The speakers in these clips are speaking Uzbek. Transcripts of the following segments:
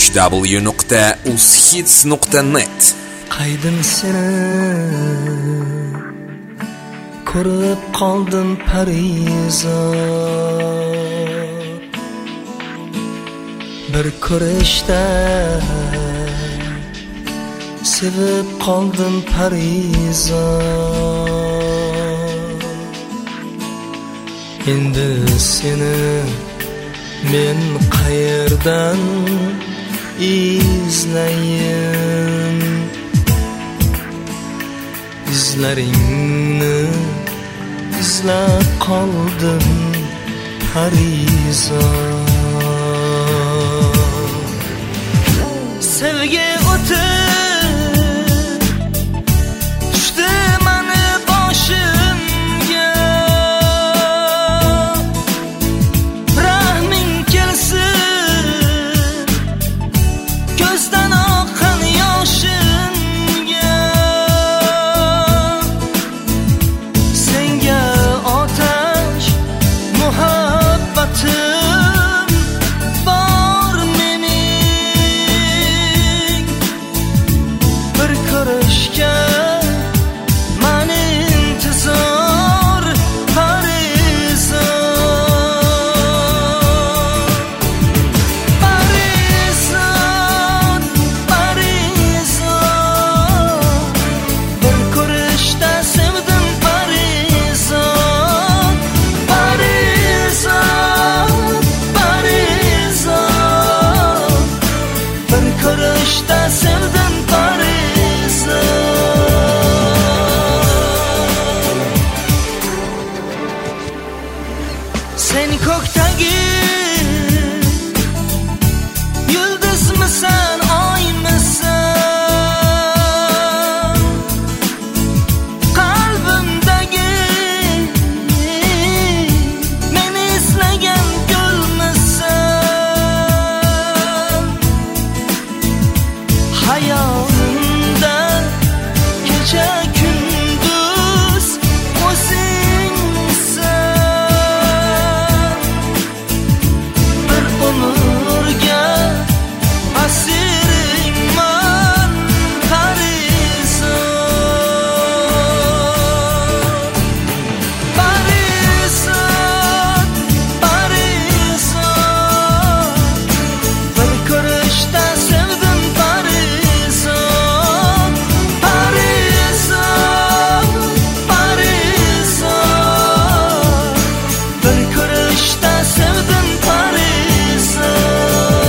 www.uzhits.net. Qaydim seni ko'rib qoldim parizod, bir ko'rishda sevib qoldim parizod. Endi seni men qayerdan izlayin, izlaringni izlab qoldim parizod. Sevgi o'ti tushdi mani boshimga, rahming kelsin ko'zdan oqqan yoshimga. Senga otash muhabbatim bor mening, bir ko'rishga mani intizor parizod. Parizod, parizod, bir ko'rishda sevdim parizod. Parizod, parizod, bir ko'rishda sevdim parizod. Sen ko'kdagi yulduzmisan, oymisan, qalbimdagi meni izlagan gulmisan. Hayolimda kecha kunduz o'zingsan, bir umrga asiringman parizod. Parizod, parizod, bir ko'rishda sevdim parizod. Parizod, parizod, bir ko'rishda sevdim parizod.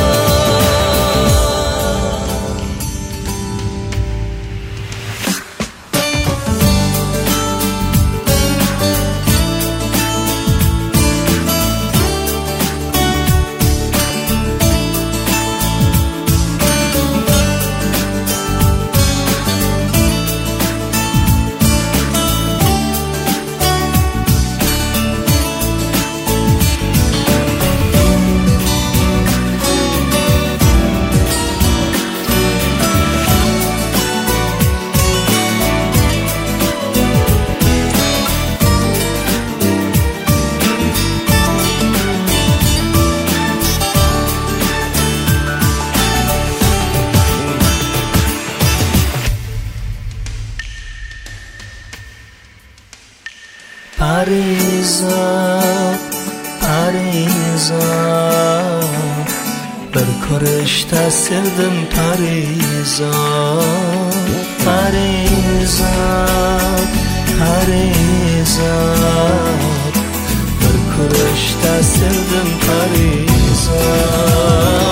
Parizod, parizod, bir ko'rishda sevdim parizod. Parizod, parizod, bir ko'rishda sevdim parizod.